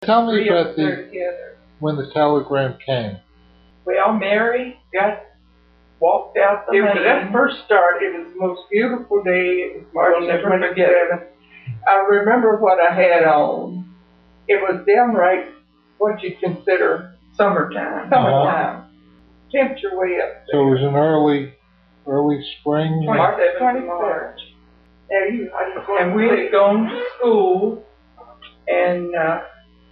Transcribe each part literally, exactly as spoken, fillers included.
Tell me Three of about us there the, together. when the telegram came. Well, Mary got walked out the It, when lane. that first started, it was the most beautiful day. It was March We'll never twenty-seventh. I remember what I had on. It was downright what you consider Summertime. summertime. Temperature way up So it was an early, early spring. twenty-seventh of March. And, you, I just And we had gone to school, and uh,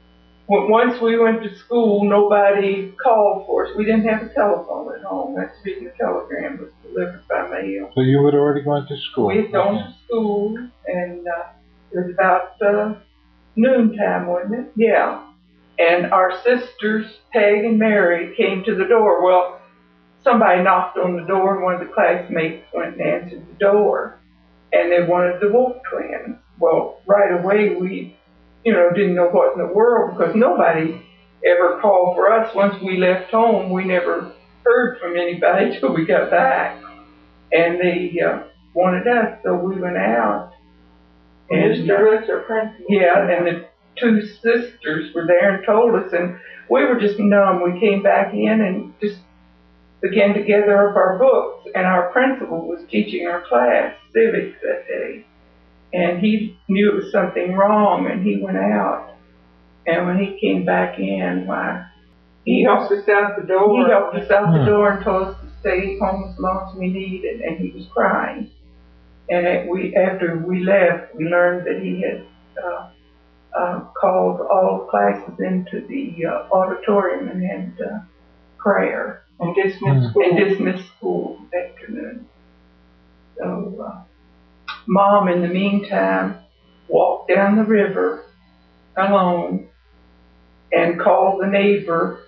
w- once we went to school, nobody called for us. We didn't have a telephone at home. That's the reason the telegram was delivered by mail. So you had already gone to school. We had gone Okay. to school, and uh, it was about uh, noontime, wasn't it? Yeah. And our sisters, Peg and Mary, came to the door. Well, somebody knocked on the door, and one of the classmates went and answered the door. And they wanted the Wolf twins. Well, right away we, you know, didn't know what in the world, because nobody ever called for us. Once we left home, we never heard from anybody till we got back. And they uh, wanted us, so we went out. And Mister Roots or principal. yeah, and the two sisters were there and told us, and we were just numb. We came back in and just began to gather up our books, and our principal was teaching our class civics that day, and he knew it was something wrong, and he went out. And when he came back in, why, He helped us out the door. he helped us out the Hmm. door and told us to stay home as long as we needed, and he was crying. And it, we, after we left, we learned that he had uh, uh, called all classes into the uh, auditorium and had uh, prayer. And dismissed Hmm. school. And dismissed school that afternoon. So, uh, Mom, in the meantime, walked down the river alone and called the neighbor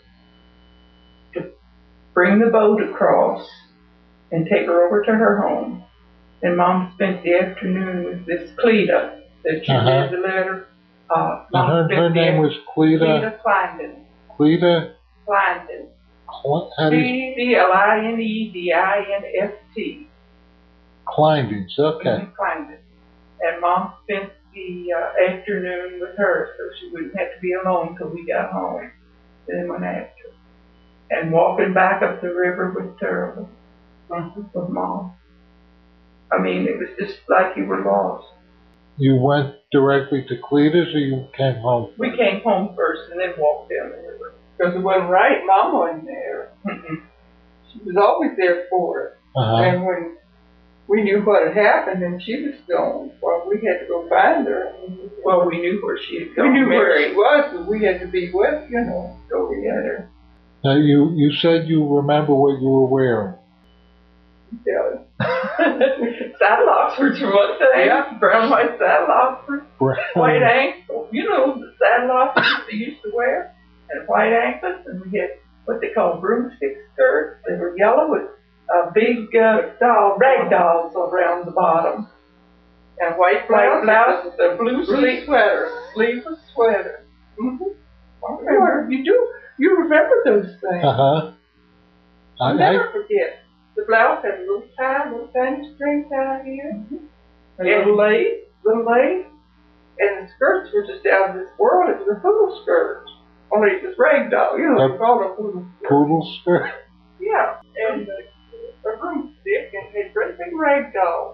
to bring the boat across and take her over to her home. And Mom spent the afternoon with this Cleta that you Uh-huh. read the letter. Uh, And Mom her, spent her the name was Cleta. Cleta Clindon. Cleta. Clindon. Cl- How do you? C L I N E D I N S T. Clindings. Okay. Mhm, Clindon. And Mom spent the uh, afternoon with her so she wouldn't have to be alone till we got home. Then went after. And walking back up the river was terrible. With Mom. I mean, it was just like you were lost. You went directly to Cleta's, or you came home? We came home first and then walked down the river. Because it wasn't right. Mom wasn't there. Mm-mm. She was always there for us. Uh-huh. And when we knew what had happened and she was gone, well, we had to go find her. Well, we knew where she had We gone. knew where Mary. she was, but we had to be with, you know, Go get her. Now you you said you remember what you were wearing. Yeah. Saddle Oxfords for one thing. Yeah. Brown white saddle Oxfords. White ankles. You know the saddle Oxfords they used to wear. And white ankles. And we had what they call broomstick skirts. They were yellow with uh, big uh, doll, rag dolls around the bottom. And white white blouse with a blue blue sleeve sweater. sleeveless sweater. Mm-hmm. I remember. You do. You remember those things. Uh huh. I'll I, never I forget. The blouse had a little tie, little tiny string tie here. A little lace. Little lace. And the skirts were just out of this world. It was a poodle skirt. Only it was ragdoll. You know, A they called it a poodle skirt. poodle skirt. Yeah. And uh, a broomstick and had great big ragdoll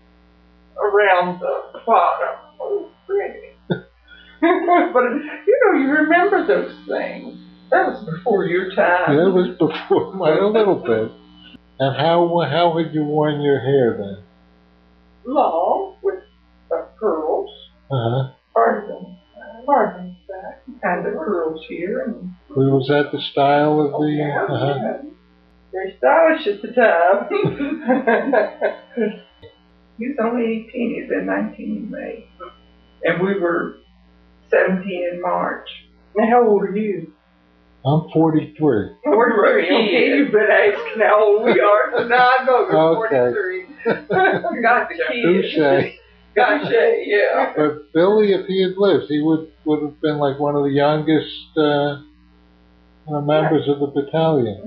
around the bottom. Oh, it was pretty. But, you know, you remember those things. That was before your time. That was before mine a little bit. And how how had you worn your hair then? Long with uh, curls. Uh huh. Pardon. Pardon that. Kind of curls here. And Was that the style of the? Yeah, Uh huh. yeah. Very stylish at the time. he was only eighteen. He was in nineteen in May. And we were seventeen in March. Now, how old are you? I'm forty-three. forty-three. Okay, you've been asking how old we are, so now I know you're Okay. forty-three. Got the kids. Touche. Gotcha, yeah. But Billy, if he had lived, he would would have been like one of the youngest uh, uh, members of the battalion.